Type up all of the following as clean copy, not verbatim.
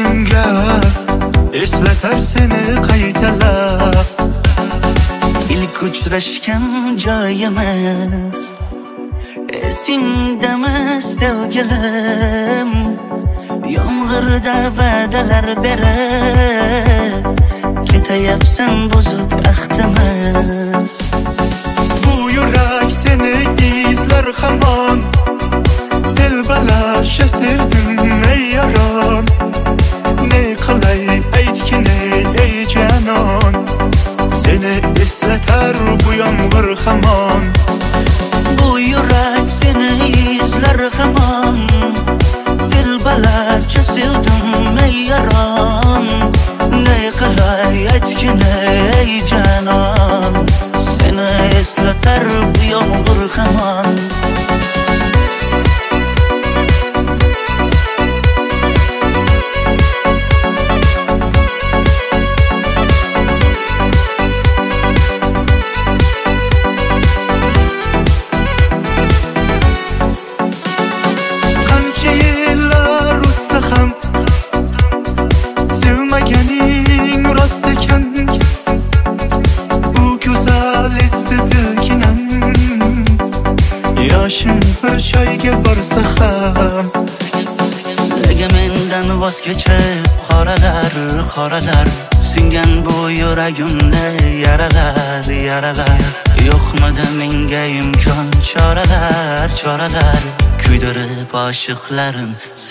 ko'zimga eslatar seni qaytalab. İlk uchrashgan joyimiz esingdami sevgilim? Yomg'irda va'dalar berib ketayapsan buzib ahdimiz. Bu yurak seni izler hamon, dilbalasha sevdim ey yaron. Ne qilay aytgin ey canon, seni eslatar bu yomg'ir hamon. Bu yurak seni izler hamon, dilbalarcha sevdim ey yaron. Ne qilay aytgin ey canon, seni eslatar bu yomg'ir hamon. Yoshim bir choyga borsa ham, nega mendan voz kechib qoralar singan bu yuragimni yaralar. Yo'qmidi menga imkon choralar kuydirib oshiqlarim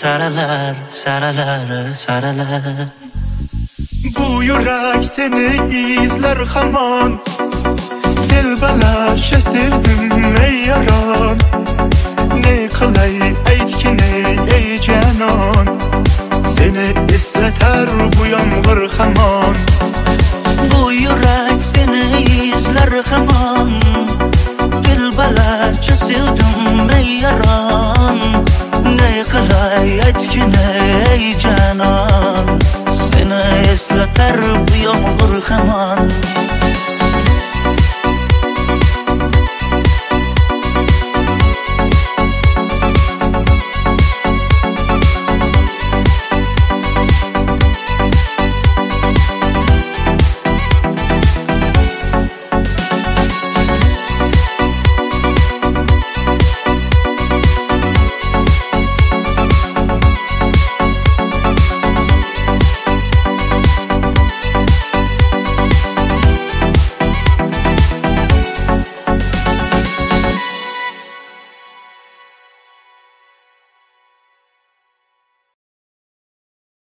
saralar. Bu yurak seni izler hamon, dilbalasha sevdim ey yaron. Ne qilay aytgin ey canon, seni eslatar bu yomg'ir hamon. Bu yurak seni izler hamon, dilbalarcha sevdim ey yaron. Ne qilay aytgin ey canon, seni eslatar bu yomg'ir hamon.